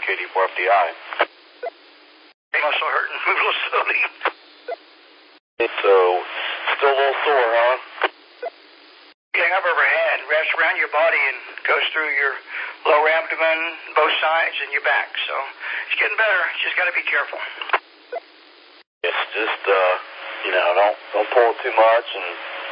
KD4FDI. Muscle hurting. Move a little slowly. So, still a little sore, huh? Thing I've ever had. Wraps around your body and goes through your lower abdomen, both sides, and your back. So, it's getting better. Just got to be careful. Yes, just, don't pull it too much, and,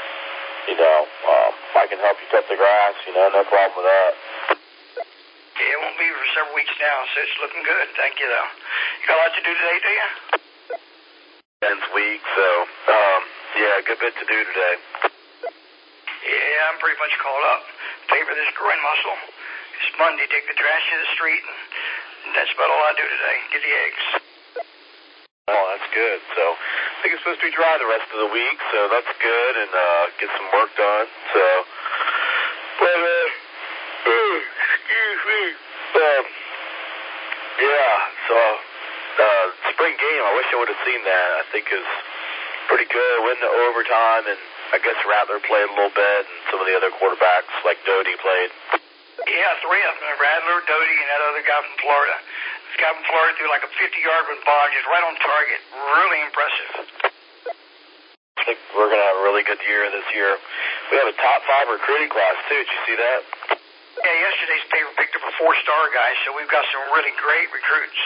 I can help you cut the grass, no problem with that. Yeah, it won't be for several weeks now, so it's looking good. Thank you, though. You got a lot to do today, do you? Ends week, so, a good bit to do today. Yeah, I'm pretty much called up. Favor this groin muscle. It's Monday, take the trash to the street, and that's about all I do today. Get the eggs. Oh, that's good. So, I think it's supposed to be dry the rest of the week, so that's good, and get some work done. So, but, excuse me. Spring game, I wish I would have seen that. I think it was pretty good. Went to overtime, and I guess Rattler played a little bit, and some of the other quarterbacks, like Doty, played. Yeah, three of them. Rattler, Doty, and that other guy from Florida. This guy from Florida threw like a 50-yard with ball, just right on target. Really impressive. I think we're going to have a really good year this year. We have a top 5 recruiting class, too. Did you see that? Yeah, yesterday's paper picked up a 4-star guy, so we've got some really great recruits.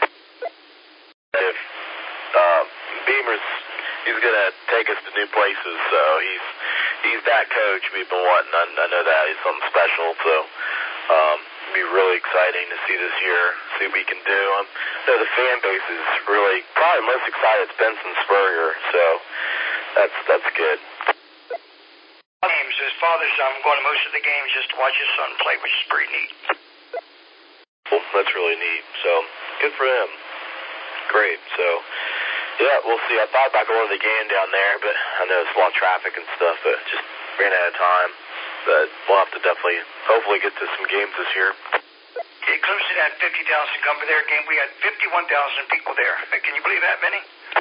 If Beamer's, he's going to take us to new places, so he's that coach we've been wanting. I know that. He's something special, so it'll be really exciting to see this year, see what we can do. The fan base is really, probably most excited it's Benson Spurrier, so that's good. Games, his father's going to most of the games just to watch his son play, which is pretty neat. Well, that's really neat, so good for him. Great, so we'll see. I thought about going to the game down there, but I know it's a lot of traffic and stuff, but just ran out of time. But we'll have to definitely, hopefully get to some games this year. Yeah, Clemson had 50,000 come to their game. We had 51,000 people there. Can you believe that many?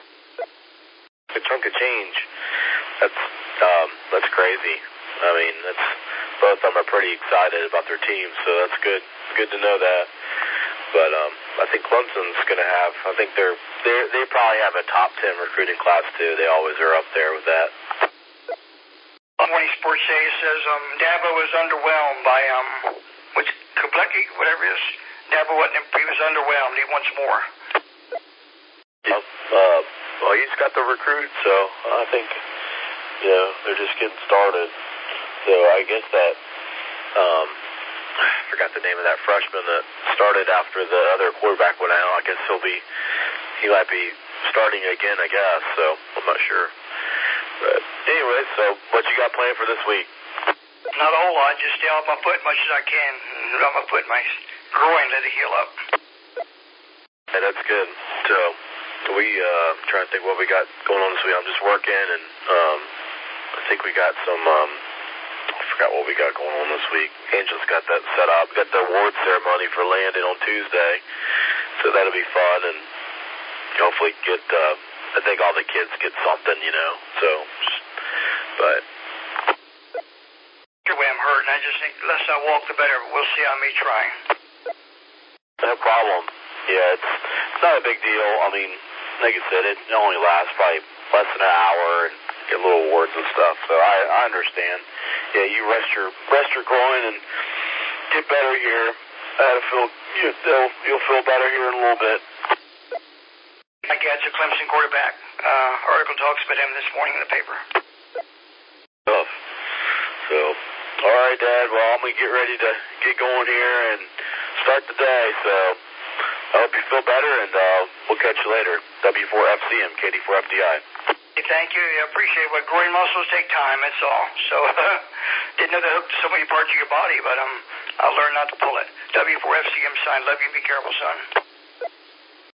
A chunk of change. That's crazy. I mean, both of them are pretty excited about their teams, so that's good. Good to know that. But I think Clemson's going to have. I think they probably have a top 10 recruiting class too. They always are up there with that. Morning Sports Day says Dabo was underwhelmed by Kublecki, whatever it is. Dabo he was underwhelmed. He wants more. Well, he's got the recruits, so I think they're just getting started. So I guess that I forgot the name of that freshman that started after the other quarterback went out. I guess he might be starting again, I guess, so I'm not sure. But anyway, so what you got planned for this week? Not a whole lot, just stay off my foot as much as I can. Off my foot, my groin, let it heal up. Yeah, that's good. So we trying to think what we got going on this week. I'm just working, and I think we got some I forgot what we got going on this week. Angela's got that set up. We got the award ceremony for Landon on Tuesday, so that'll be fun, and hopefully get I think all the kids get something, so but the way I'm hurting, I just think the less I walk the better, but we'll see. I may try. No problem. Yeah, it's not a big deal. I mean, like I said, it only lasts probably less than an hour and get little awards and stuff. So I understand. Yeah, you rest your groin and get better here. You'll feel better here in a little bit. My dad's a Clemson quarterback. Article talks about him this morning in the paper. Tough. So, all right, Dad. Well, I'm gonna get ready to get going here and start the day. So. I hope you feel better, and we'll catch you later. W4FCM, KD4FDI. Hey, thank you. I appreciate what groin muscles take time, that's all. So, didn't know they hooked to so many parts of your body, but I'll learn not to pull it. W4FCM sign. Love you. Be careful, son.